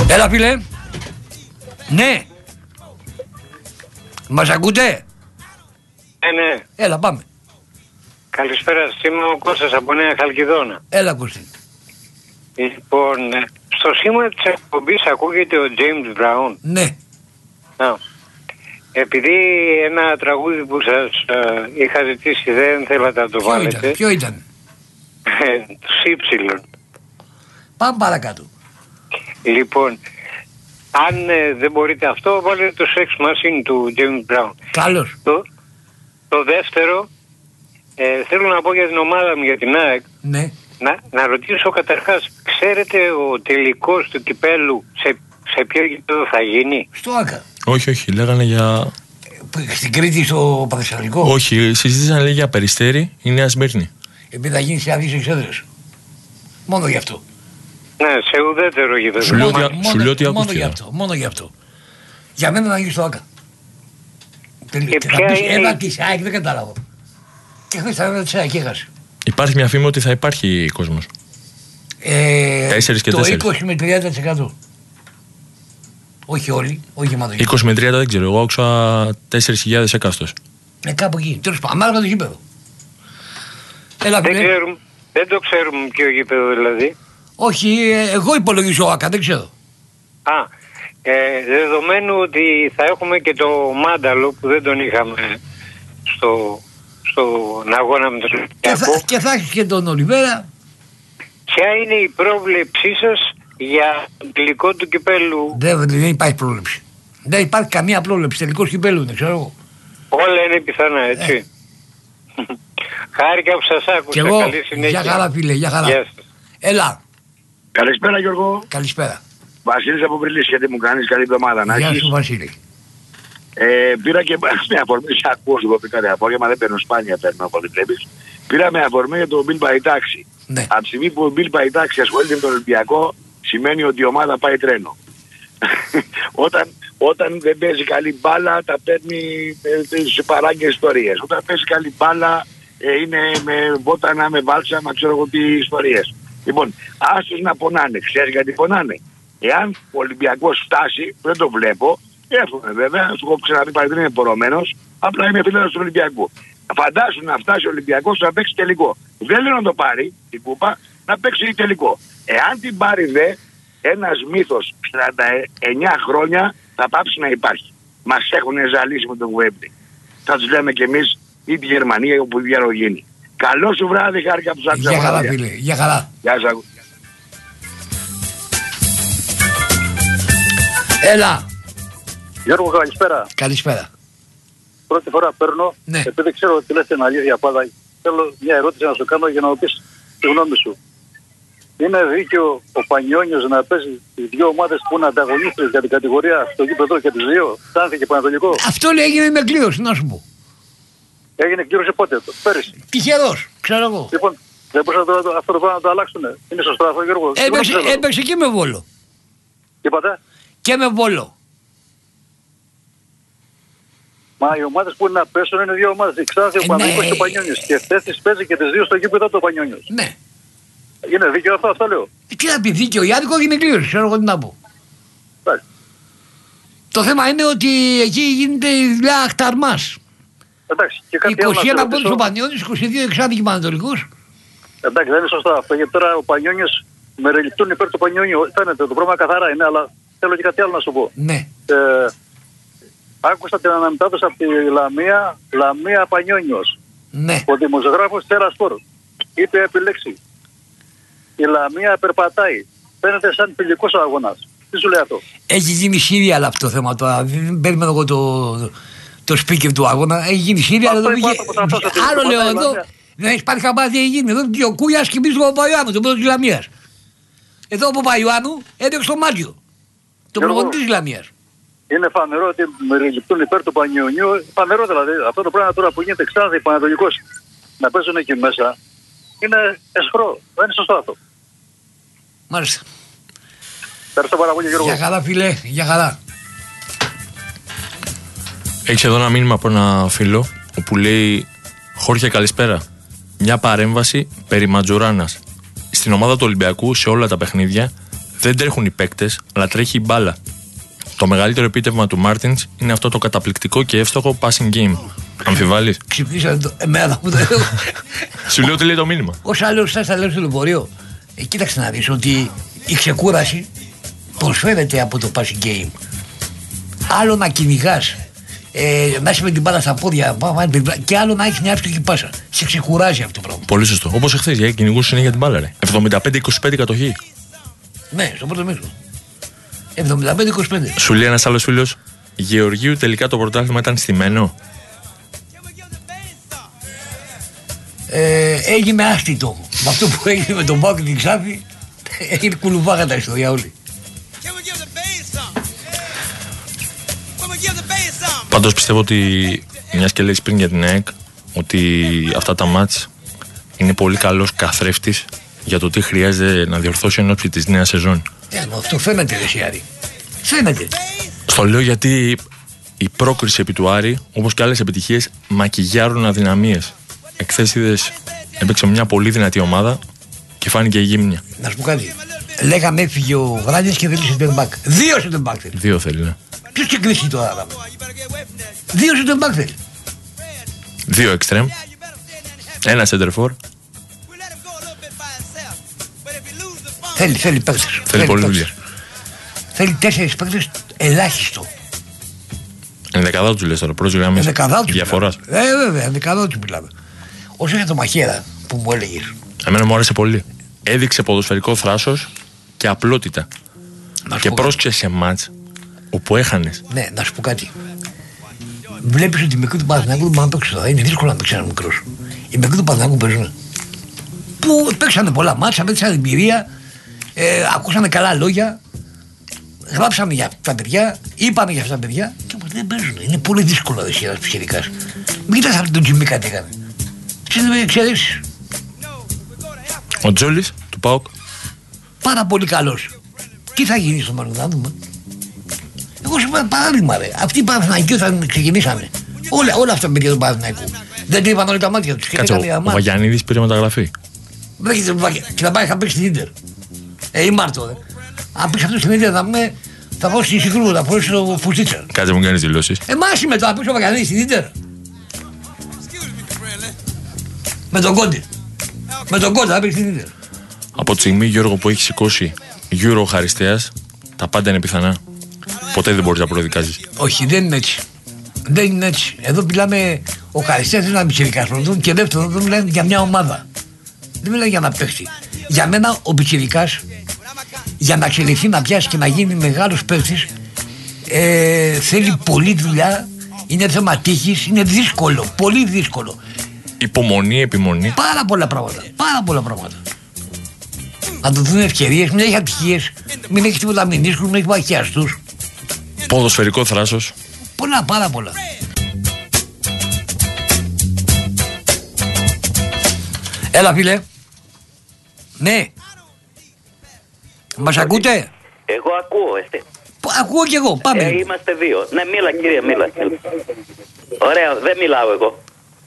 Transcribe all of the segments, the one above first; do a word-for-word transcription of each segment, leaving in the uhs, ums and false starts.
Έλα φίλε. Ναι. Μας ακούτε? Ναι, ναι. Έλα πάμε. Καλησπέρα, είμαι ο Κώστας από Νέα Χαλκιδόνα. Έλα Κώστη. Λοιπόν, στο σήμα της εκπομπής ακούγεται ο James Brown. Ναι. Α. Επειδή ένα τραγούδι που σας uh, είχα ζητήσει δεν θέλατε να το Ποιο βάλετε. ήταν, ποιο ήταν? Τους Ήψιλον. Πάμε παρακάτω. Λοιπόν, αν ε, δεν μπορείτε αυτό, βάλετε το Sex Machine του James Brown. Καλώς. Το, το δεύτερο, ε, θέλω να πω για την ομάδα μου, για την ΑΕΚ. Ναι. Να, να ρωτήσω καταρχάς, ξέρετε ο τελικός του κυπέλου σε, σε ποιο γήπεδο θα γίνει? Στο ΆΚΑ. Όχι, όχι, λέγανε για... Στην Κρήτη, στο Παθεσσαλικό. Όχι, συζήτησαν λέει για Περιστέρι ή Νέα Σμύρνη. Επειδή θα γίνει σε άδειες εξέδρες. Μόνο γι' αυτό. Ναι, σε ουδέτερο γήπεδο. Σου λέω Μόνο- ότι- μόνο- σου λέω ότι μόνο ακούστηκε. γι' αυτό. Μόνο γι' αυτό. Για μένα να γίνει στο ΆΚΑ. Και ποια είναι Ένα η- της ΑΕΚ δεν καταλάβω. Και χθες τα ένα της ΑΕΚ έχασε. Υπάρχει μια φήμη ότι θα υπάρχει κόσμος. Ε, Τέσσερις και το τέσσερις. είκοσι με τριάντα τοις εκατό. Όχι όλοι, όχι γεμάτο γήπεδο. είκοσι με τριάντα δεν ξέρω, εγώ άκουσα τέσσερις χιλιάδες έκαστος. Ε, κάπου εκεί. Τέλος πάντων, ανάλογα το γήπεδο. Έλα, Δεν, φίλε. ξέρουμε, δεν το ξέρουμε ποιο γήπεδο δηλαδή. Όχι, ε, εγώ υπολογίζω ΆΚΑ, δεν ξέρω. Α, ε, δεδομένου ότι θα έχουμε και το Μάνταλο που δεν τον είχαμε στο, στον αγώνα με τον Και θα, Ολυμπιακό. και θα έχει και τον Ολιβέρα. Ποια είναι η πρόβλεψή σας για το τελικό του κυπέλου? Δεν, δεν υπάρχει πρόβλεψη. Δεν υπάρχει καμία πρόβλεψη. Τελικός κυπέλου είναι, ξέρω εγώ. Όλα είναι πιθανά, έτσι. Ε. Χάρηκα που σας άκουσα. Και εγώ, Καλή συνέχεια. για χαρά φίλε, για χαρά. Γεια σας. Έλα, Καλησπέρα Γιώργο. καλησπέρα. Βασίλης από Βρυλής, γιατί μου κάνεις καλή εβδομάδα να Γεια έχεις. σου Βασίλη. Ε, πήρα και με αφορμή, σε ακούω σου πει κάτι απόγευμα, δεν παίρνω σπάνια, παίρνω από ό,τι βλέπεις. Πήρα με αφορμή για τον Μπιλ Παϊτάξη. Ναι. Από τη στιγμή που ο Μπιλ Παϊτάξη ασχολείται με τον Ολυμπιακό, σημαίνει ότι η ομάδα πάει τρένο. όταν, όταν δεν παίζει καλή μπάλα, τα παίρνει ε, σε παράγκες ιστορίες. Όταν παίζει καλή μπάλα, ε, είναι με βότανα, με βάλσαμα, ξέρω εγώ τι ιστορίες. Λοιπόν, άστος να πονάνε. Ξέρεις γιατί πονάνε? Εάν ο Ολυμπιακός φτάσει, δεν το βλέπω, έρχομαι βέβαια, σου έχω ξαναπεί πάλι δεν είμαι πορωμένος, απλά είμαι φίλος του Ολυμπιακού. Φαντάσου να φτάσει ο Ολυμπιακός να παίξει τελικό. Δεν λέω να το πάρει την κούπα, να παίξει τελικό. Εάν την πάρει δε, ένας μύθος τριάντα εννιά χρόνια θα πάψει να υπάρχει. Μας έχουν ζαλίσει με τον Γουέμπλη. Θα τους λέμε κι εμείς ή τη Γερμανία όπου διαρρογίνει. Καλό σου βράδυ, χάρηκα που σ' άκουσα. Για χαρά φίλε, για χαρά. Γεια σας. Έλα, Γιώργο, καλησπέρα. καλησπέρα. Πρώτη φορά παίρνω, Ναι. επειδή ξέρω ότι λες την αλήθεια πάντα, θέλω μια ερώτηση να σου κάνω για να μου πεις τη γνώμη σου. Είναι δίκαιο ο Πανιόνιος να παίζει τις δύο ομάδες που είναι ανταγωνίστες για την κατηγορία στο γήπεδο και τις δύο, Ξάνθη και Πανατολικό? Αυτό λέει έγινε με κλήρωση, να σου πω. Έγινε κλήρωση πότε, το, πέρυσι. Τυχερός, ξέρω εγώ. Λοιπόν, δεν μπορούσαν το, το, αυτό το πράγμα να το αλλάξουν. Είναι σωστό αυτό, Γιώργο? Έπαιξε, Συγγνώμη, έπαιξε και με Βόλο. Τι είπατε? Και με Βόλο. Μα οι ομάδες που είναι να πέσουν είναι δύο ομάδες. Η Ξάνθη, ο Ε, Πανατολικός ναι. και ο Πανιόνιος. Και χθες τις παίζει και τις δύο στο γήπεδο του Πανιόνιος. Ναι. Είναι δίκαιο αυτό, αυτό λέω. Τι να πει, δίκαιο ή άδικο έγινε κλήρωση, ξέρω εγώ τι να πω. Εντάξει. Το θέμα είναι ότι εκεί γίνεται η δουλειά αχταρμάς. Εντάξει, και κάτι άλλο να είκοσι ένα σε πόντους ρωτήσω. ο Πανιόνιος, είκοσι δύο Εξάδη και Πανατολικός. Εντάξει, δεν είναι σωστό αυτό. Γιατί τώρα ο Πανιόνιος με ρελιτούν υπέρ του Πανιόνιου. Φαίνεται το πρόβλημα καθαρά είναι, αλλά θέλω και κάτι άλλο να σου πω. Ναι. Ε, άκουσα την αναμετάδοση από τη Λαμία, Λαμία Πανιόνιος. Ναι. Ο δημοσιογράφος της Έρα Σπορ είπε επιλέξει. Η Λαμία περπατάει. Φαίνεται σαν φιλικός αγώνας. Τι σου λέει αυτό? Έχει γίνει σύρια αλλά αυτό το θέμα τώρα. Δεν περιμένω εγώ το, το speaker του αγώνα. Έχει γίνει σύρια, αλλά Αυτό δεν είπα, είχε. αυτό, αυτό, αυτό, Άλλο αυτό, λέω αυτό, εδώ. αυτό. Δεν έχει πάρει χαμπάρι τι έχει γίνει. Εδώ και ο Κούλιας κοιμίζει τον Παπαϊωάννου, τον πρώτο της Λαμίας. Εδώ ο Παπαϊωάννου έδειξε το Μάτιο. Τον Γιώργο, προπονητή της Λαμίας. Είναι φανερό ότι με ρελιτούν υπέρ του Πανιόνιου. Φανερό δηλαδή. Αυτό το πράγμα τώρα που γίνεται Ξάνθη, Πανατολικός, να παίζουν εκεί μέσα, είναι εσχρό. Δεν είναι σωστό αυτό. Μάλιστα. Ευχαριστώ πάρα πολύ, Γιώργο. Για χαρά, φίλε, για χαρά. Έχεις εδώ ένα μήνυμα από ένα φίλο όπου λέει: Χόρχε, καλησπέρα. Μια παρέμβαση περί Ματζουράνας. Στην ομάδα του Ολυμπιακού σε όλα τα παιχνίδια Δεν τρέχουν οι παίκτες, αλλά τρέχει η μπάλα. Το μεγαλύτερο επίτευγμα του Μάρτινς είναι αυτό το καταπληκτικό και εύστοχο passing game. Αμφιβάλλεις? Ξυπνήσατε το εμένα που το έχω. Σου λέω τι λέει το μήνυμα. Όσα άλλο σας θα λέω στο λεωφορείο. Ε, κοίταξε να δεις ότι η ξεκούραση προσφέρεται από το passing game. Άλλο να κυνηγάς, ε, να είσαι με την μπάλα στα πόδια, και άλλο να έχεις μια εύστοχη πάσα. Σε ξεκουράζει αυτό το πράγμα. Πολύ σωστό. Όπως εχθές, για κυνηγούς συνέχεια την μπάλα, ρε. εβδομήντα πέντε είκοσι πέντε κατοχή. Ναι, στο πρώτο μήκο. εβδομήντα πέντε είκοσι πέντε. Σου λέει ένας άλλος φίλος, Γεωργίου τελικά το πρωτάθλημα ήταν στημένο. Ε, έγινε άστιτο. Με αυτό που έγινε με τον Πάο και την Ξάφη, έγινε κουλουβάγα τα ιστορία όλη. Πάντως πιστεύω ότι, μιας και λέεις πριν για την ΑΕΚ, ότι αυτά τα μάτς είναι πολύ καλός καθρέφτης για το τι χρειάζεται να διορθώσει εν ώψη της νέας σεζόν. Ε, αυτό φαίνεται, ρε Σιάρη. Φαίνεται. Στο λέω γιατί η πρόκριση επί του Άρη, όπως και άλλες επιτυχίες, μακιγιάρουν αδυναμίες. Εχθές είδες, έπαιξε μια πολύ δυνατή ομάδα και φάνηκε η γύμνια. Να σου πω κάτι. Λέγαμε έφυγε ο Γράνιας και θέλει center back. Δύο center back θέλει. Δύο θέλει, ναι. Ποιος και κρίσει τώρα. Δύο center back θέλει. Δύο extreme. Ένα center for. Θέλει, θέλει παίκτες. Θέλει, θέλει πολύ δουλειά. Θέλει τέσσερις παίκτες ελάχιστο. Ενδεκαδά του λες τώρα, πρώτη γραμμή. Διαφοράς. Ε, βέβαια, ενδεκαδά του μιλάμε. Όσο για το Μαχαίρα που μου έλεγες. Εμένα μου άρεσε πολύ. Έδειξε ποδοσφαιρικό θράσος και απλότητα. Και πρόσεξε σε μάτς όπου έχανες. Ναι, να σου πω κάτι. Βλέπεις ότι οι μικροί του Παναθηναϊκού δεν μπορούν να παίξουν τώρα. Είναι δύσκολο να παίξει ένα μικρός. Οι μικροί του Παναθηναϊκού παίζουν. Που παίξανε πολλά μάτσα, παίξανε εμπειρία, ε, ακούσανε καλά λόγια, γράψανε για τα παιδιά, είπανε για αυτά τα παιδιά και όμως δεν παίζουν. Είναι πολύ δύσκολο εσύ ένας πιχερικάς. Μην κοιτάς αυτόν τον Τζιμίκα τι έκανε. Ξέρεις. Ο Τζόλης του ΠΑΟΚ. Πάρα πολύ καλός. Τι θα γίνει στο μέλλον, θα δούμε. Εγώ σου είπα παράδειγμα, ρε. Αυτοί οι Παναθηναϊκοί όταν ξεκινήσανε. Όλα, όλα αυτά τα παιδιά του Παναθηναϊκού. Δεν κρύβαν όλοι τα μάτια τους. Κάτσε, ο, ο Βαγιανίδης πήρε μεταγραφή. Και να πάει να παίξει στην Ίντερ. Ε, ή Μάρτο, ρε. Αν παίξει αυτό στην Ίντερ θα πούμε, θα πάω στη Συγκρού, θα πάω στο Φουστίτσα. Κάτσε μου κάνεις δηλώσεις. Εμάς είμαι το να παίξει ο Βαγιανίδης στην Ίντερ. Με τον Κόντε. Με τον Κόντε θα παίξει στην Ίντερ. Από τη στιγμή, Γιώργο, που έχει σηκώσει Euro χαριστέας, τα πάντα είναι πιθανά. Ποτέ δεν μπορείς να προδικάζεις. Όχι, δεν είναι έτσι. Δεν είναι έτσι. Εδώ μιλάμε, ο Χαριστέας είναι ένα πιτσιρικάς πρώτον και δεύτερον, εδώ μιλάμε για μια ομάδα. Δεν μιλάμε για να παίξει. Για μένα ο πιτσιρικάς, για να εξελιχθεί, να πιάσει και να γίνει μεγάλος παίκτης, ε, θέλει πολλή δουλειά, είναι θέμα τύχης, είναι δύσκολο, πολύ δύσκολο. Υπομονή, επιμονή. Πάρα πολλά πράγματα, πάρα πολλά πράγματα. Να του δουν ευκαιρίες, μην έχει ατυχίες, μην έχει τίποτα μηνίσκους, μην έχει μαχιαστούς. Ποδοσφαιρικό θράσος. Πολλά, πάρα πολλά. Έλα φίλε. Ναι. Μας ακούτε? Εγώ ακούω, εσύ. Ακούω κι εγώ, πάμε. Ε, είμαστε δύο. Ναι, μίλα κύριε, μίλα. Ωραία, δεν μιλάω εγώ.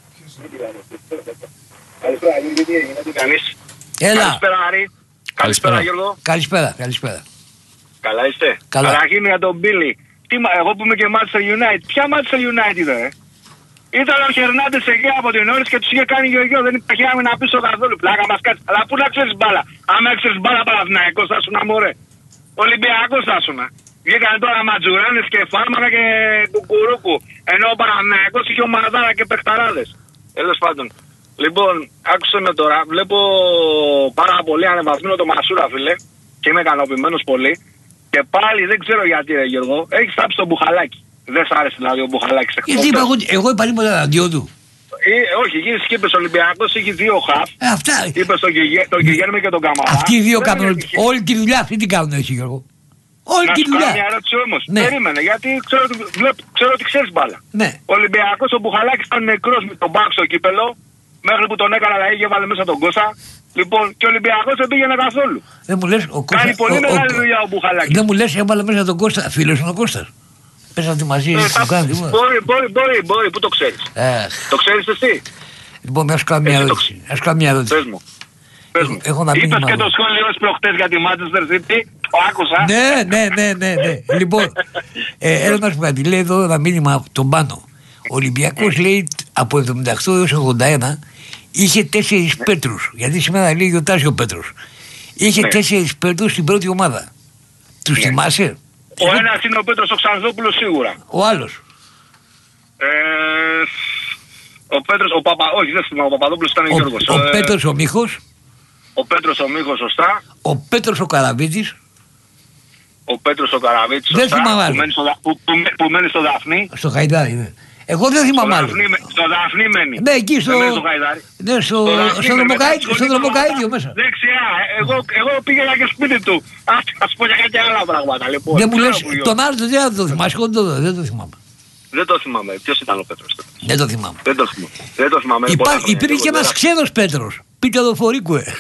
Καλησπέρα, γιατί έγινε, τι κάνεις? Έλα. Καλησπέρα, Άρη. Καλησπέρα, Γιώργο. Καλησπέρα, καλησπέρα. Καλά είστε? Καλά. Καταρχήν για τον Μπίλι. Τι, εγώ που είμαι και Manchester United. Ποια Manchester United είναι? Ήταν ο Χερνάντες εκεί από την Όρις και τους είχε κάνει γιο-γιο. Δεν υπάρχει άμυνα πίσω καθόλου. Πλάκα μας κάτσε. Αλλά πού να ξέρεις μπάλα? Άμα έξερες μπάλα Παναθηναϊκός θα ήσουν αμόρε. Ολυμπιακός θα ήσουν. Βγήκαν τώρα Ματζουράνες και Φάρμακα και Κουκουρούκου. Ενώ ο Παναθηναϊκός είχε ομαδάρα και παιχταράδες. Τέλος πάντων. Λοιπόν, άκουσε με τώρα. Βλέπω πάρα πολύ ανεβασμένο το Μασούρα, φίλε. Και είμαι ικανοποιημένος πολύ. Και πάλι δεν ξέρω γιατί, ρε Γιώργο, έχεις τάψει τον Μπουχαλάκη. Δεν σ' άρεσε δηλαδή ο Μπουχαλάκης. Γιατί είπα εγώ, εγώ είπα τίποτα αντίον του. Ε, όχι, γύρισε και είπες Ολυμπιακός, έχει δύο χαφ. Ε, αυτά. Είπες τον, τον Γιγέρμη και τον Καμαρά. Αυτοί οι δύο κάνουν όλη τη δουλειά, αυτή την κάνουν έτσι Γιώργο. Όλη να τη δουλειά. Να σου κάνω μια ερώτηση όμως. Ναι. Περίμενε, γιατί ξέρω, βλέπ, ξέρω ότι ξέρεις μπάλα. Ναι. Ο Ολυμπιακός, ο Μπουχαλάκης ήταν νεκρός με τον Μπάξ στο κύπελο. Μέχρι που τον έκανα να είχε βάλει μέσα τον Κώστα. Λοιπόν, και ο Ολυμπιακός δεν πήγαινε καθόλου. Δεν μου λες, ο Κώστας. Κάνει πολύ ο, μεγάλη ο, δουλειά ο Μπουχαλάκης. Δεν μου λες, έβαλε μέσα τον Κώστα. Φίλος είναι ο Κώστας. Πέσατε μαζί, ε, του κάνει τίποτα. Μπορεί, μπορεί, μπορεί, μπορεί, πού το ξέρεις. Ε, το ξέρεις εσύ. Λοιπόν, να σου κάνω μια ερώτηση. Να σου κάνω μια ερώτηση. Πες μου. Πες μου. Έχω να Είπες μήνυμα. και το σχόλιο προχτές για τη Manchester City. άκουσα. Ναι, ναι, ναι, ναι, ναι. Λοιπόν, ε, έλα να σου πω κάτι. Λέει εδώ ένα μήνυμα από τον Πάνο. Ο Ολυμπιακός λέει από εβδομήντα οκτώ έως ογδόντα ένα είχε τέσσερις Πέτρους. Γιατί σήμερα λέει γιορτάζει ο Πέτρος. Είχε Ναι. τέσσερις Πέτρους στην πρώτη ομάδα. Τους Ναι. θυμάσαι? Ο ένας είναι ο Πέτρος ο Ξανθόπουλος σίγουρα. Ο άλλος. Ε, ο Πέτρος, ο Παπα... Όχι, δεν θυμάμαι, ο Παπαδόπουλος ήταν ο Ο, Γιώργος. ο Ε, Πέτρος ο Μίχος. ο Πέτρος ο Μίχος, σωστά. Ο Πέτρος ο Καραβίτης. Ο Πέτρος ο Καραβίτης, Δεν σωστά. θυμάμαι που, άλλο. μένει στο, Δα- που, που, που μένει στο Δαφνί. Στο Χαϊδάρι. Ναι. Εγώ δεν Στο θυμάμαι άλλο. Δαφνί, με- στο Δαφνί μένει. Ναι, εκεί στο. Δεν μένει στο Χαϊδάρι. Ναι, στο, Στο Δαφνί στο μένει, δρομοκαΐδιο, μετά στο σχολείο δρομοκαΐδιο ομάδα μέσα. Δεξιά. Ε, Εγώ, εγώ πήγαινα και σπίτι του. Ας, ας πω για κάτι άλλα πράγματα. Λοιπόν. Δεν μου Ξέρω λες, που γιο. τον άλλο δεν θα το θυμάσαι, εγώ δεν το- δεν το θυμάμαι. Δεν το θυμάμαι. Ποιος ήταν ο Πέτρος τότε? Δεν το θυμάμαι. Δεν το θυμάμαι. Δεν το θυμάμαι. Υπά, Πολλά χρόνια, υπήρχε και εγώ ένας τώρα. ξένος Πέτρος. Πείτε δοφορίκου, ε.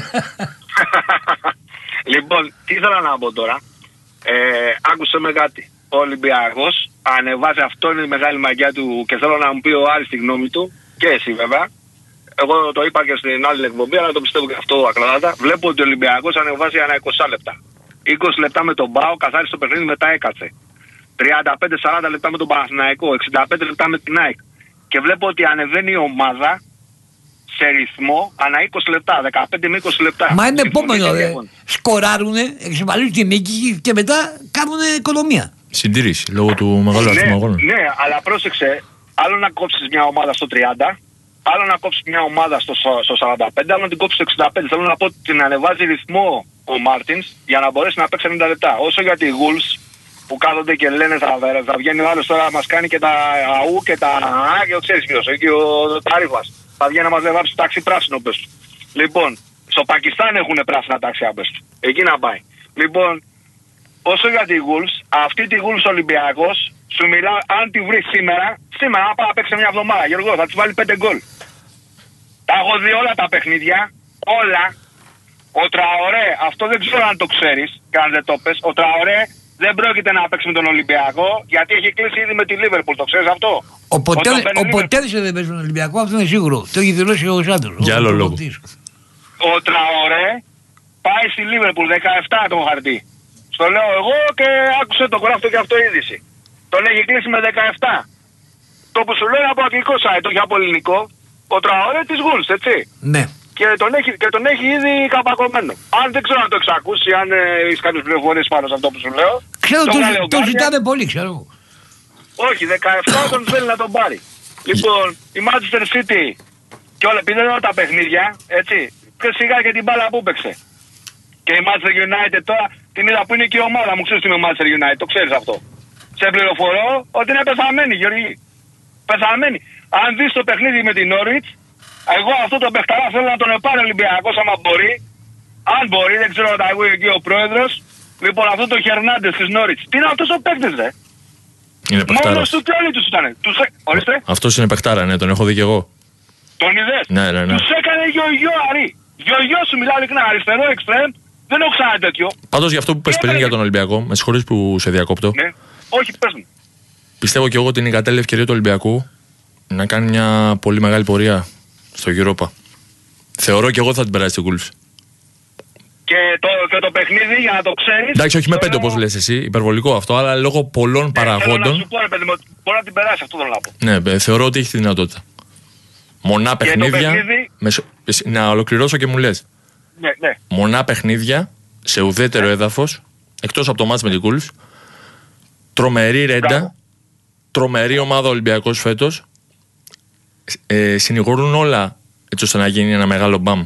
Λοιπόν, τι ήθελα να πω τώρα. Ε, άκουσε με κάτι. Ο Ολυμπιακός ανεβάζει, αυτό είναι η μεγάλη μαγιά του και θέλω να μου πει ο Άρης τη γνώμη του και εσύ βέβαια. Εγώ το είπα και στην άλλη εκπομπή, αλλά το πιστεύω και αυτό ακραδάτα. Βλέπω ότι ο Ολυμπιακός ανεβάζει ανά είκοσι λεπτά. είκοσι λεπτά με τον ΠΑΟ, καθάρισε το παιχνίδι, μετά έκατσε. τριάντα πέντε σαράντα λεπτά με τον Παναθηναϊκό, εξήντα πέντε λεπτά με την ΑΕΚ. Και βλέπω ότι ανεβαίνει η ομάδα σε ρυθμό ανά είκοσι λεπτά, δεκαπέντε με είκοσι λεπτά. Μα είναι Συμφωνείτε, επόμενο. Ε. λοιπόν. Σκοράρουνε, εξασφαλίζουν τη νίκη και μετά κάνουν οικονομία. Συντήρηση λόγω του μεγάλου αριθμού Ναι, αγώνων. ναι, αλλά πρόσεξε, άλλο να κόψεις μια ομάδα στο τριάντα, άλλο να κόψεις μια ομάδα στο, στο σαράντα πέντε, άλλο να την κόψεις στο εξήντα πέντε. Θέλω να πω ότι την ανεβάζει ρυθμό ο Μάρτινς για να μπορέσει να παίξει ενενήντα λεπτά. Όσο για τη Wolves που κάθονται και λένε θα, θα βγαίνει ο άλλος τώρα να μας κάνει και τα αού και τα α και ο ξέρεις ποιος, εκεί ο, ο Ταρίφας. Θα βγαίνει να μας λεβάψει το ταξί πράσινο πες του. Λοιπόν, στο Πακιστάν έχουν πράσινα ταξιά πες του. Εκεί να πάει. Λοιπόν, όσο για τη Wolves, αυτή τη Wolves Ολυμπιακός σου μιλάω, αν τη βρει σήμερα, σήμερα να πάει να παίξει μια εβδομάδα, Γιώργο, θα της βάλει πέντε γκολ. Τα έχω δει όλα τα παιχνίδια, όλα. Ο Τραωρέ, αυτό δεν ξέρω αν το ξέρεις και αν δεν το πες, ο Τραωρέ δεν πρόκειται να παίξει με τον Ολυμπιακό γιατί έχει κλείσει ήδη με τη Λίβερπουλ, το ξέρεις αυτό? Ο Ποτέ- Όταν παίρνει ο Liverpool- Ποτέρης δεν παίζει στον Ολυμπιακό, αυτό είναι σίγουρο. Το έχει δηλώσει ο Σάντος. Για ο άλλο λόγο. προπονητής. Ο Τραωρέ πάει στη Λίβερπουλ δεκαεπτά το χαρτί. Στο λέω εγώ και άκουσε το γράφτο και αυτό είδηση. Τον έχει κλείσει με δεκαεπτά. Το που σου λέει από αγγλικό site, όχι από ελληνικό, ο Τραωρέ της Wolves, έτσι. Ναι. Και τον έχει, και τον έχει ήδη καπακωμένο. Αν δεν ξέρω αν το έχεις ακούσει, αν ε, έχεις κάποιες πληροφορίες πάνω σε αυτό που σου λέω. Ξέρω, το το, βγάλε ο το Guardian. ζητάνε πολύ, ξέρω. Όχι, δεκαεπτά τον θέλει να τον πάρει. Λοιπόν, η Manchester City και όλα, επειδή όλα τα παιχνίδια, έτσι, και σιγά και την μπάλα που έπαιξε. Και η Manchester United τώρα την είδα που είναι και η ομάδα μου, ξέρεις τι είναι η Manchester United, το ξέρεις αυτό. Σε πληροφορώ ότι είναι πεθαμένη, Γιώργη. Πεθαμένη. Αν δεις το παιχνίδι με την Norwich, εγώ αυτό το παιχταρά θέλω να τον πάρει ο Ολυμπιακός άμα μπορεί. Αν μπορεί, δεν ξέρω να τα ακούει εκεί ο πρόεδρος. Λοιπόν, αυτό το Χερνάντες της Norwich. Τι είναι αυτός ο παίκτης, δε. Είναι παιχτάρα. Μόνος του και όλοι τους ήταν. Τους... έ- Ορίστε, Αυτό είναι παιχτάρα, ναι, τον έχω δει και εγώ. τον είδες. Ναι, ναι, ναι. Τους έκανε γιο-γιο αρή. Γιο-γιο σου μιλάω ειλικρινά, αριστερό εξτρέμ. Δεν έχω ξανά τέτοιο. Πάντως για αυτό που πες πριν για τον Ολυμπιακό, με συγχωρείς που σε διακόπτω. Ναι. Όχι, πες μου. Πιστεύω και εγώ ότι είναι η κατάλληλη ευκαιρία του Ολυμπιακού να κάνει μια πολύ μεγάλη πορεία στο Europa. Θεωρώ και εγώ θα την περάσει την Wolves. Και το, και το παιχνίδι, για να το ξέρεις. Εντάξει, όχι με το πέντε λέω- όπως λες εσύ, υπερβολικό αυτό, αλλά λόγω πολλών Ναι, θέλω να παραγόντων. σου πω, ρε παιδί μου, ότι μπορεί να την περάσει, αυτό θέλω να πω. Ναι, ε, θεωρώ ότι έχει τη δυνατότητα. Μονά το παιχνίδια. παιχνίδι- με σ- εσύ- να ολοκληρώσω και μου λες. Ναι, ναι. Μονά παιχνίδια σε ουδέτερο έδαφος, εκτός από το μάτς με την Wolves. Τρομερή ρέντα. Μπράβο. Τρομερή ομάδα Ολυμπιακός φέτος. Ε, συνηγορούν όλα έτσι ώστε να γίνει ένα μεγάλο μπαμ.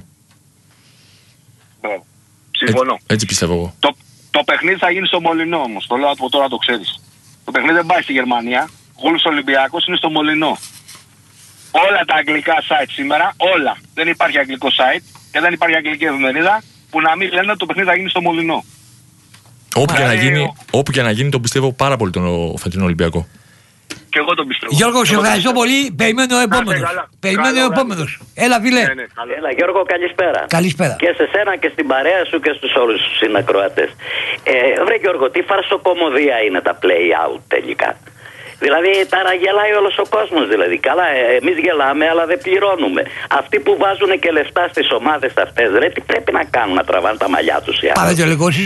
Μπράβο. Συμφωνώ. Έτσι, έτσι πιστεύω εγώ. Το, το παιχνίδι θα γίνει στο Μολυνό όμως. Το λέω από τώρα να το ξέρεις. Το παιχνίδι δεν πάει στη Γερμανία. Γούλος Ολυμπιακός είναι στο Μολυνό. Όλα τα αγγλικά site σήμερα, όλα. Δεν υπάρχει αγγλικό site και δεν υπάρχει αγγλική εφημερίδα που να μην λένε ότι το παιχνίδι θα γίνει στο Μολυνό. Όπου και, να Ε, γίνει, ο- όπου και να γίνει, το πιστεύω πάρα πολύ τον ο- φετινό Ολυμπιακό. Και εγώ τον πιστεύω. Γιώργο, σε Εγώ τον ευχαριστώ πιστεύω. πολύ. Περιμένω ο επόμενος. καλά. Περιμένω Καλό ο επόμενος. Έλα, φίλε. Ναι, ναι, καλό. Έλα Γιώργο, καλησπέρα. Καλησπέρα. Και σε σένα και στην παρέα σου και στους όλους τους συνακροατές. Ε, βρε Γιώργο, τι φαρσοκομωδία είναι τα play-out τελικά. Δηλαδή τώρα γελάει όλος ο κόσμος δηλαδή. Καλά, ε, εμείς γελάμε αλλά δεν πληρώνουμε. Αυτοί που βάζουν και λεφτά στις ομάδες αυτές, ρε, τι πρέπει να κάνουν, να τραβάνε τα μαλλιά τους οι άλλοι. Παρατελικός είσαι.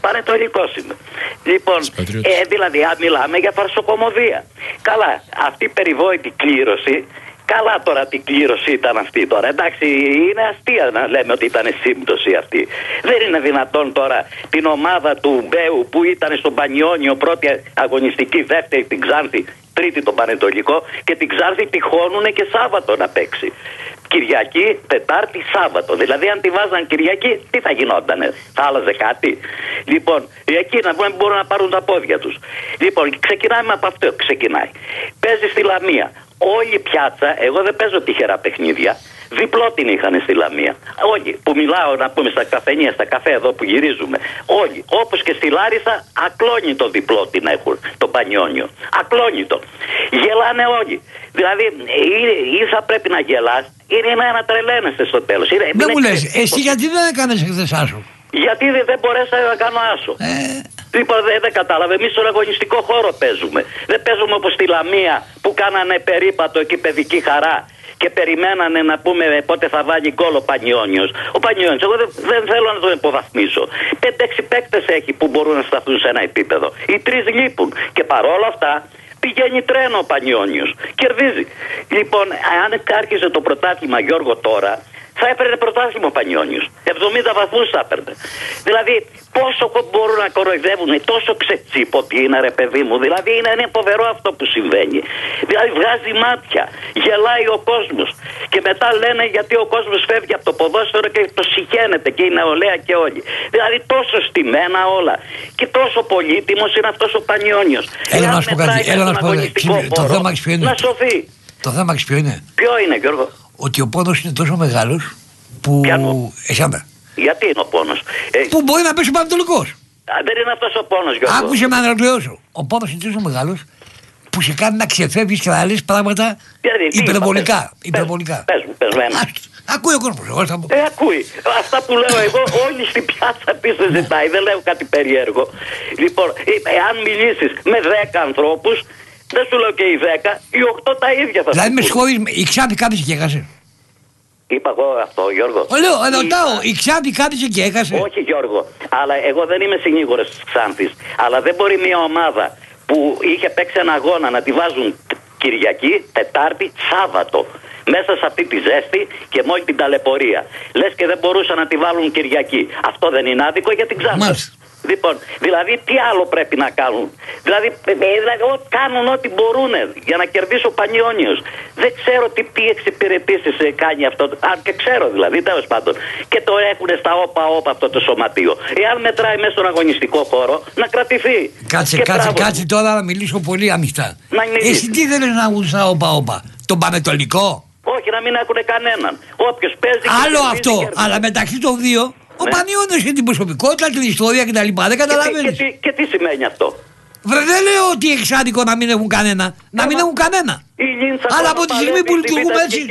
Πανετολικός είμαι. Λοιπόν, ε, δηλαδή, αν μιλάμε για φαρσοκομωδία. Καλά, αυτή η περιβόητη κλήρωση. Καλά τώρα τι κλήρωση ήταν αυτή τώρα. Εντάξει, είναι αστεία να λέμε ότι ήταν σύμπτωση αυτή. Δεν είναι δυνατόν τώρα την ομάδα του Μπέου που ήταν στον Πανιόνιο πρώτη αγωνιστική, δεύτερη την Ξάνθη, τρίτη τον Πανετολικό και την Ξάνθη τυχώνουνε και Σάββατο να παίξει. Κυριακή, Τετάρτη, Σάββατο. Δηλαδή, αν τη βάζαν Κυριακή, τι θα γινότανε, θα άλλαζε κάτι. Λοιπόν, εκεί να μην μπορούν να πάρουν τα πόδια τους. Λοιπόν, ξεκινάμε από αυτό. Ξεκινάει. Παίζει στη Λαμία. Όλη η πιάτσα, εγώ δεν παίζω τυχερά παιχνίδια. Διπλό την είχαν στη Λαμία. Όλοι που μιλάω να πούμε στα καφενεία, στα καφέ εδώ που γυρίζουμε. Όλοι. Όπως και στη Λάρισα, ακλόνητο διπλό την έχουν. Το Πανιόνιο. Ακλόνητο. Γελάνε όλοι. Δηλαδή, ή, ή θα πρέπει να γελάς, ή είναι να τρελαίνεσαι στο τέλος. Είναι, δεν μου λες, εσύ γιατί δεν έκανες χθες άσο? Γιατί δεν, δεν μπορέσα να κάνω άσο. Ε... Λοιπόν, δεν, δεν κατάλαβε. Εμείς στον αγωνιστικό χώρο παίζουμε. Δεν παίζουμε όπως στη Λαμία που κάνανε περίπατο εκεί παιδική χαρά και περιμένανε να πούμε πότε θα βάλει γκολ ο Πανιόνιος. Ο Πανιόνιος, εγώ δεν, δεν θέλω να τον υποβαθμίσω. Πέντε-έξι παίκτες έχει που μπορούν να σταθούν σε ένα επίπεδο. Οι τρεις λείπουν. Και παρόλα αυτά πηγαίνει τρένο ο Πανιόνιος. Κερδίζει. Λοιπόν, αν άρχιζε το πρωτάθλημα, Γιώργο, τώρα, θα έπαιρνε πρωτάθλημα ο Πανιόνιος. εβδομήντα βαθμούς θα έπαιρνε. Δηλαδή, πόσο μπορούν να κοροϊδεύουν, τόσο ξετσίποτοι είναι, ρε παιδί μου. Δηλαδή, είναι, είναι φοβερό αυτό που συμβαίνει. Δηλαδή, βγάζει μάτια, γελάει ο κόσμος. Και μετά λένε γιατί ο κόσμος φεύγει από το ποδόσφαιρο και το συχαίνεται και η νεολαία και όλοι. Δηλαδή, τόσο στημένα όλα. Και τόσο πολύτιμος είναι αυτός ο Πανιόνιος. Έλα να σου πω κάτι. Έλα να σου πω κάτι. Το θέμα ποιο είναι. Να σωθεί. Το θέμα ποιο είναι. Ποιο είναι, Γιώργο? Ότι ο πόνος είναι τόσο μεγάλος που. Εσάνα. Γιατί είναι ο πόνος? Ε... Που μπορεί να πέσει ο Πανετολικός. Δεν είναι αυτός ο πόνος, Γιώργο. Άκουσε με να ρωτήσω. Ο πόνος είναι τόσο μεγάλος που σε κάνει να ξεφεύγεις και να λες πράγματα υπερβολικά. Υπερβολικά. Πες μου, πες μου. Ακούει ο κόσμος. Εγώ θα... Ε, ακούει. Αυτά που λέω εγώ, όλοι στην πιάτσα πίσω ζητάει. Δεν λέω κάτι περίεργο. Λοιπόν, εάν μιλήσεις με δέκα ανθρώπους, δεν σου λέω και οι δέκα, οι οκτώ τα ίδια θα. Δηλαδή με συγχωρείς, η Ξάνθη κάθισε και έχασε. Είπα εγώ αυτό, Γιώργο. Λέω, ρωτάω, η Ξάνθη κάθισε και έχασε. Όχι, Γιώργο, αλλά εγώ δεν είμαι συνήγορος της Ξάνθης. Αλλά δεν μπορεί μια ομάδα που είχε παίξει ένα αγώνα να τη βάζουν Κυριακή, Τετάρτη, Σάββατο. Μέσα σε αυτή τη ζέστη και με όλη την ταλαιπωρία. Λες και δεν μπορούσαν να τη βάλουν Κυριακή. Αυτό δεν είναι άδικο για την Ξάνθη. Μάλιστα. Λοιπόν, δηλαδή τι άλλο πρέπει να κάνουν? Δηλαδή, δηλαδή κάνουν ό,τι μπορούν για να κερδίσει ο Πανιόνιος. Δεν ξέρω τι, τι εξυπηρετήσεις κάνει αυτό. Αν και ξέρω δηλαδή, τέλος πάντων. Και το έχουν στα όπα-όπα αυτό το σωματείο. Εάν μετράει μέσα στον αγωνιστικό χώρο, να κρατηθεί. Κάτσε, κάτσε, κάτσε τώρα να μιλήσω πολύ ανοιχτά. Εσύ τι θέλεις να ακούς στα όπα-όπα? Τον Πανετολικό? Όχι, να μην έχουν κανέναν. Όποιος παίζει. Άλλο αυτό, αλλά μεταξύ των δύο. Ο ναι. Πανιόνιος έχει την προσωπικότητα, την ιστορία κτλ. Δεν καταλαβαίνεις. Και, και, και, τι σημαίνει αυτό? Βρε, δεν λέω ότι εξάδικο να μην έχουν κανένα. Ε, να μην μα... έχουν κανένα. Αλλά από τη στιγμή που λειτουργούμε έτσι.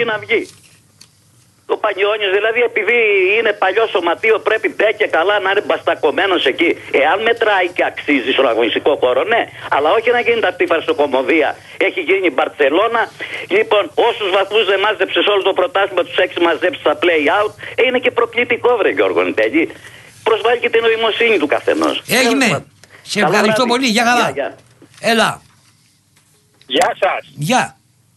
Ο Πανιόνιος δηλαδή, επειδή είναι παλιό σωματείο, πρέπει ντε και καλά να είναι μπαστακωμένος εκεί. Εάν μετράει και αξίζει στον αγωνιστικό χώρο, ναι. Αλλά όχι να γίνει αυτή η φαρσοκομωδία. Έχει γίνει η Μπαρτσελώνα. Λοιπόν, όσους βαθμούς δεν μάζεψε όλο το πρωτάθλημα, τους έξι μαζέψει στα play-out, είναι και προκλητικό, βρε Γιώργο, είναι τέλει. Προσβάλλει και την νοημοσύνη του καθενός. Έγινε. Σε ευχαριστώ καλά, πολύ. Γεια χαρά. Έλα. Γεια σας. Γεια.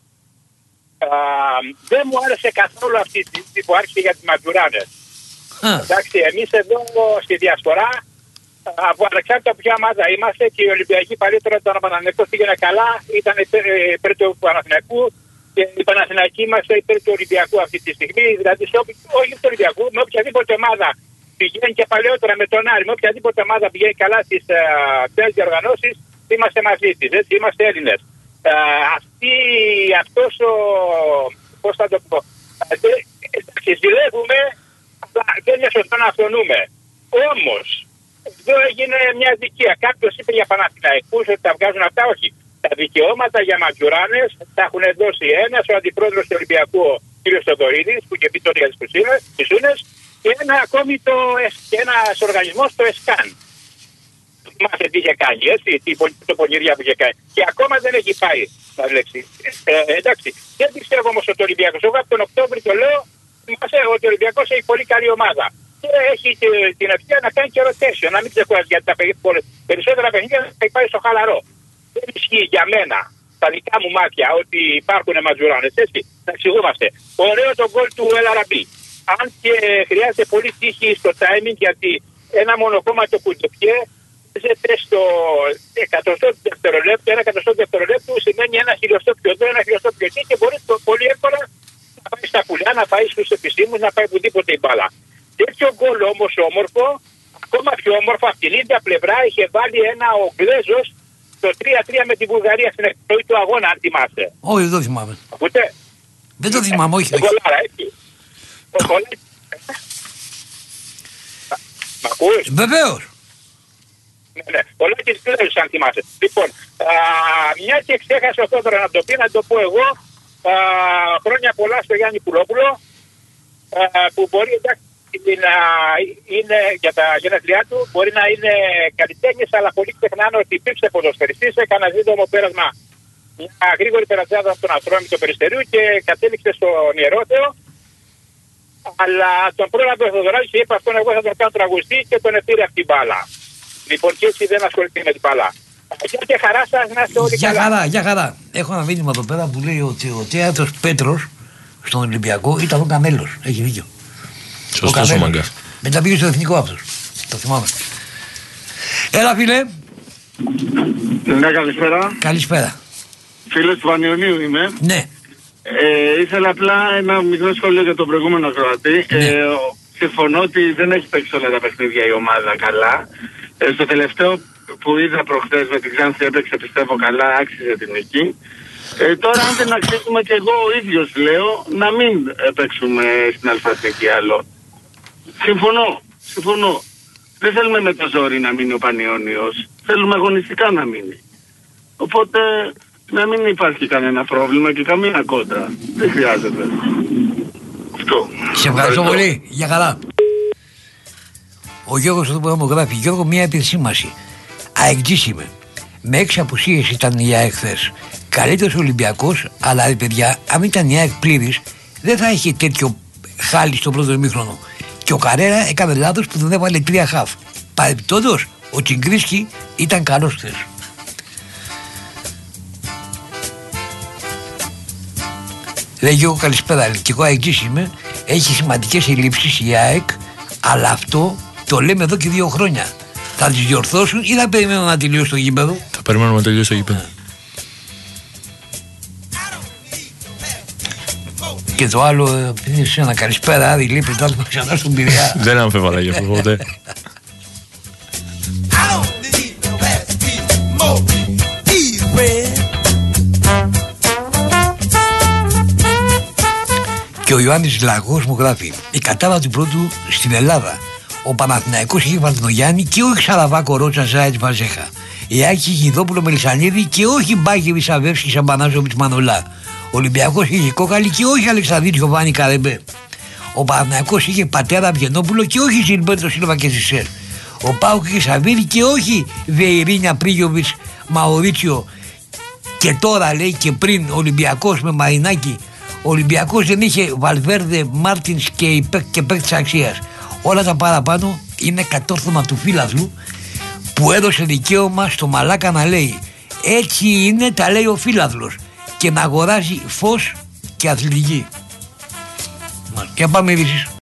Uh, δεν μου άρεσε καθόλου αυτή η συζήτηση που άρχισε για τις Μαντουράνες. Uh. Εντάξει, εμείς εδώ στη διασπορά, από ανεξάρτητα από ποια ομάδα είμαστε, και οι Ολυμπιακοί παλιότερα όταν ο Παναθηναϊκός πήγαινε καλά, ήταν υπέρ του Παναθηναϊκού, και οι Παναθηναϊκοί είμαστε υπέρ του Ολυμπιακού αυτή τη στιγμή. Δηλαδή, σε όποι, όχι του Ολυμπιακού, με οποιαδήποτε ομάδα πηγαίνει, και παλαιότερα με τον Άρη, με οποιαδήποτε ομάδα πηγαίνει καλά στις uh, διοργανώσεις, είμαστε μαζί της. Έτσι, είμαστε Έλληνες. Uh, αυτή, αυτός ο, πώς θα το πω, εντάξει, ζηλεύουμε, αλλά δεν είναι σωστό να αυτονούμε. Όμως, εδώ έγινε μια δικία. Κάποιος είπε για Παναθηναϊκούς ότι τα βγάζουν αυτά, όχι. Τα δικαιώματα για Μαντζουράνες τα έχουν δώσει ένας, ο αντιπρόεδρος του Ολυμπιακού, ο κ. Στοδωρίδης, που και πει τώρα για τις Πισούνες, και ένα ακόμη το, και ένας οργανισμός, το ΕΣΚΑΝ. Θυμάστε τι είχε κάνει, έτσι, το πονηριά που είχε κάνει. Και ακόμα δεν έχει πάει, να λέξει. Ε, εντάξει, δεν πιστεύω όμως ότι ο Ολυμπιακός, εγώ από τον Οκτώβρη το λέω, θυμάσαι ότι ο Ολυμπιακός έχει πολύ καλή ομάδα. Και έχει την ευκαιρία να κάνει και rotation, να μην ξεκουράζει, γιατί τα περισσότερα παιχνίδια θα πάει στο χαλαρό. Δεν ισχύει για μένα, στα δικά μου μάτια, ότι υπάρχουν ματζουράνες, έτσι, να εξηγούμαστε. Ωραίο το γκολ του Ελαραμπή. Αν και χρειάζεται πολύ τύχη στο timing, γιατί ένα μονοκόμματο κουντοπιέ παίζεται στο εκατοστό του δευτερολέπτου, ένα εκατοστό του δευτερολέπτου σημαίνει ένα χιλιοστό πιο εδώ, ένα χιλιοστό πιο εκεί και μπορεί πολύ εύκολα να πάει στα πουλιά, να πάει στους επισήμους, να πάει οπουδήποτε η μπάλα. Τέτοιο γκολ όμως όμορφο, ακόμα πιο όμορφο, από την ίδια πλευρά είχε βάλει ένα ο Γκλέζος το τρία τρία με τη Βουλγαρία στην εκπνοή του αγώνα, αν θυμάστε. Όχι, δεν το θυμάμαι. Ακούτε? Δεν το θυμάμαι, όχι. όχι. Γκολάρα, έτσι. Μ' ακούς? Βεβαίως. Ναι, ναι. Ο Λάκης Γκλέζος, αν θυμάσαι. Λοιπόν, α, μια και ξέχασα αυτό τώρα να το πει, να το πω εγώ. Α, χρόνια πολλά στο Γιάννη Πουλόπουλο, α, που μπορεί εντάξει, να είναι για τα γενέθλιά του, μπορεί να είναι καλλιτέχνης, αλλά πολλοί ξεχνάνε ότι υπήρξε ποδοσφαιριστής, έκανε ένα σύντομο πέρασμα, μια γρήγορη περασμάδα από τον Αστρόμητο του Περιστερίου και κατέληξε στον Ιερόθεο. Αλλά τον πρόλαβε ο Θοδωράκης και είπε αυτόν εγώ θα τον κάνω τραγουδιστή και τον έφερε αυτή την μπάλα. Λοιπόν, και έτσι δεν ασχοληθεί με την μπάλα. Γεια και χαρά σας, να είστε όλοι για καλά. χαρά, για χαρά. Έχω ένα μήνυμα εδώ πέρα που λέει ότι ο Θέατρος Πέτρος στον Ολυμπιακό ήταν ο Κανέλος. Έχει δίκιο. Σωστός ο Μαγκάς. Μετά πήγε στο εθνικό αυτός. Το θυμάμαι. Έλα φίλε. Ναι, καλησπέρα. Καλησπέρα. Φίλος του Πανιωνίου είμαι. Ναι. Ε, ήθελα απλά ένα μικρό σχόλιο για τον προηγούμενο Κροατή. Ναι. Ε, συμφωνώ ότι δεν έχει παίξει όλα τα παιχνίδια η ομάδα καλά. Ε, στο τελευταίο που είδα προχθές με την Ξάνθη έπαιξε πιστεύω καλά, άξιζε την νίκη. Ε, τώρα αν δεν αξίζουμε και εγώ ο ίδιος λέω να μην παίξουμε στην Αλφαθήκη άλλο. Συμφωνώ, συμφωνώ. Δεν θέλουμε με το ζόρι να μείνει ο Πανιώνιος. Θέλουμε αγωνιστικά να μείνει. Οπότε να μην υπάρχει κανένα πρόβλημα και καμία κόντρα. Δεν χρειάζεται. Αυτό. Σε ευχαριστώ πολύ. Για χαρά. Ο Γιώργος εδώ που μου γράφει. Γιώργο, μια επισήμαση. Αεκτζής είμαι. Με έξι απουσίες ήταν η ΑΕΚ χθες. Καλύτερος Ολυμπιακός, αλλά ρε παιδιά, αν ήταν η ΑΕΚ πλήρης, δεν θα είχε τέτοιο χάλι στο πρώτο ημίχρονο. Και ο Καρέρα έκανε λάθος που δεν έβαλε τρία χαφ. Παρεπιπτόντως, ο Τσιγκρίσκι ήταν καλός χθες. Λέγει εγώ καλησπέρα, και εγώ αεκτζής είμαι. Έχει σημαντικές ελλείψεις η ΑΕΚ, αλλά αυτό το λέμε εδώ και δύο χρόνια. Θα τις διορθώσουν ή θα περιμένουν να τελειώσει το γήπεδο? Θα περιμένουμε να τελειώσει το γήπεδο. Και το άλλο, επειδή είσαι ένα καλησπέρα, Άδη λείπει, το άλλο ξανά στον Πειραιά. Δεν αμφιβάλλα για αυτό ποτέ. Και ο Ιωάννης Λαγός μου γράφει: η κατάβα του πρώτου στην Ελλάδα. Ο Παναθηναϊκός είχε Βαλτινογιάννη και όχι Σαραβάκο Ρότσα Ζάιτ Βαζέχα. Η Άκη είχε Γιδόπουλο Μελισανίδη και όχι Μπάκεβι Σαβεύσκη Σαμπανάζοβιτ Μανολά. Ο Ολυμπιακός είχε Κόκαλη και όχι Αλεξανδρίτ Γιωβάνι Καρεμπέ. Ο Παναθηναϊκός είχε Πατέρα Βιενόπουλο και όχι Ζιλμπέρτο Σίλβα και Ζισέρ. Ο Πάουκ είχε Σαββίδη και όχι Βεϊρίνια Πρίγιοβιτ Μαουρίτσιο. Και τώρα λέει και πριν Ολυμπιακός με Μαρινάκη. Ο Ολυμπιακός δεν είχε Βαλβέρδε, Μάρτινς και, και παίκτης αξίας. Όλα τα παραπάνω είναι κατόρθωμα του φίλαθλου που έδωσε δικαίωμα στο μαλάκα να λέει έτσι είναι, τα λέει ο φίλαθλος, και να αγοράζει φως και αθλητική. Και πάμε ειδήσεις.